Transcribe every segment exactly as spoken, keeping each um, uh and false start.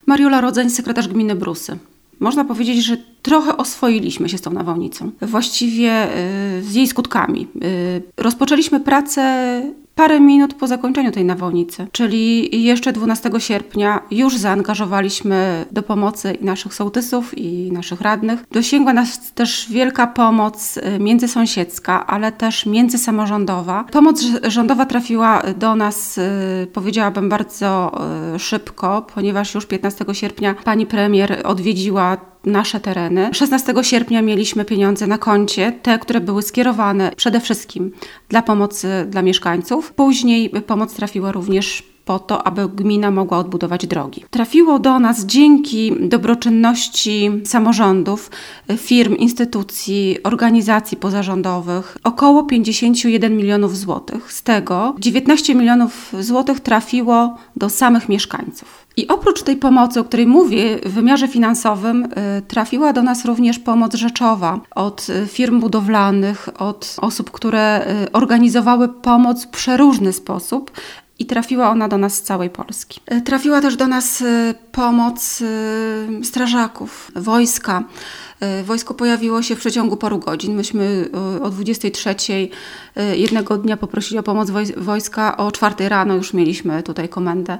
Mariola Rodzań, sekretarz gminy Brusy. Można powiedzieć, że trochę oswoiliśmy się z tą nawałnicą. Właściwie y, z jej skutkami. Y, rozpoczęliśmy pracę parę minut po zakończeniu tej nawałnicy, czyli jeszcze dwunastego sierpnia już zaangażowaliśmy do pomocy i naszych sołtysów i naszych radnych. Dosięgła nas też wielka pomoc międzysąsiedzka, ale też międzysamorządowa. Pomoc rządowa trafiła do nas, powiedziałabym, bardzo szybko, ponieważ już piętnastego sierpnia pani premier odwiedziła nasze tereny. szesnastego sierpnia mieliśmy pieniądze na koncie, te, które były skierowane przede wszystkim dla pomocy dla mieszkańców. Później pomoc trafiła również po to, aby gmina mogła odbudować drogi. Trafiło do nas dzięki dobroczynności samorządów, firm, instytucji, organizacji pozarządowych około pięćdziesiąt jeden milionów złotych. Z tego dziewiętnaście milionów złotych trafiło do samych mieszkańców. I oprócz tej pomocy, o której mówię w wymiarze finansowym, trafiła do nas również pomoc rzeczowa od firm budowlanych, od osób, które organizowały pomoc w przeróżny sposób. I trafiła ona do nas z całej Polski. Trafiła też do nas pomoc strażaków, wojska. Wojsko pojawiło się w przeciągu paru godzin. Myśmy o dwudziestej trzeciej jednego dnia poprosili o pomoc wojska. O czwartej rano już mieliśmy tutaj komendę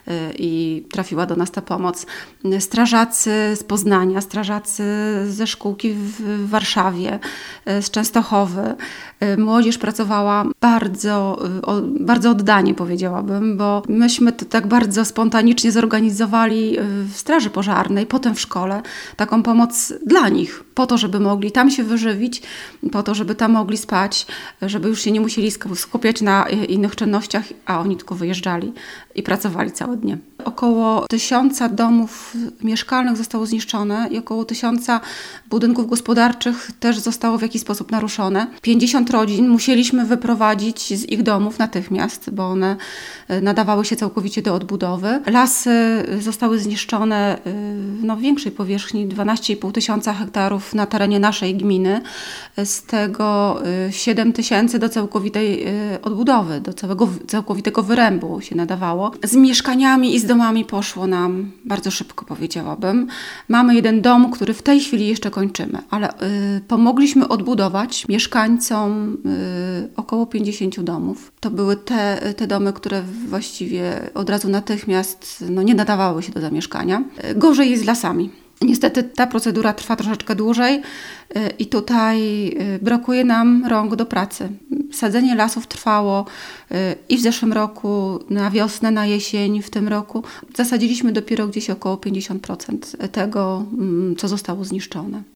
i trafiła do nas ta pomoc. Strażacy z Poznania, strażacy ze szkółki w Warszawie, z Częstochowy. Młodzież pracowała bardzo, bardzo oddanie, powiedziałabym, bo myśmy to tak bardzo spontanicznie zorganizowali w straży pożarnej, potem w szkole, taką pomoc dla nich, po to, żeby mogli tam się wyżywić, po to, żeby tam mogli spać, żeby już się nie musieli skupiać na innych czynnościach, a oni tylko wyjeżdżali i pracowali całe dnie. Około tysiąca domów mieszkalnych zostało zniszczone i około tysiąca budynków gospodarczych też zostało w jakiś sposób naruszone. pięćdziesiąt rodzin musieliśmy wyprowadzić z ich domów natychmiast, bo one nadawały się całkowicie do odbudowy. Lasy zostały zniszczone no, w większej powierzchni, dwanaście i pół tysiąca hektarów na terenie naszej gminy. Z tego siedem tysięcy do całkowitej odbudowy, do całego, całkowitego wyrębu się nadawało. Z mieszkaniami i z domami poszło nam bardzo szybko, powiedziałabym. Mamy jeden dom, który w tej chwili jeszcze kończymy, ale y, pomogliśmy odbudować mieszkańcom y, około pięćdziesiąt domów. To były te, te domy, które właściwie od razu natychmiast no, nie nadawały się do zamieszkania. Gorzej jest z lasami. Niestety ta procedura trwa troszeczkę dłużej i tutaj brakuje nam rąk do pracy. Sadzenie lasów trwało i w zeszłym roku, na wiosnę, na jesień, w tym roku. Zasadziliśmy dopiero gdzieś około pięćdziesiąt procent tego, co zostało zniszczone.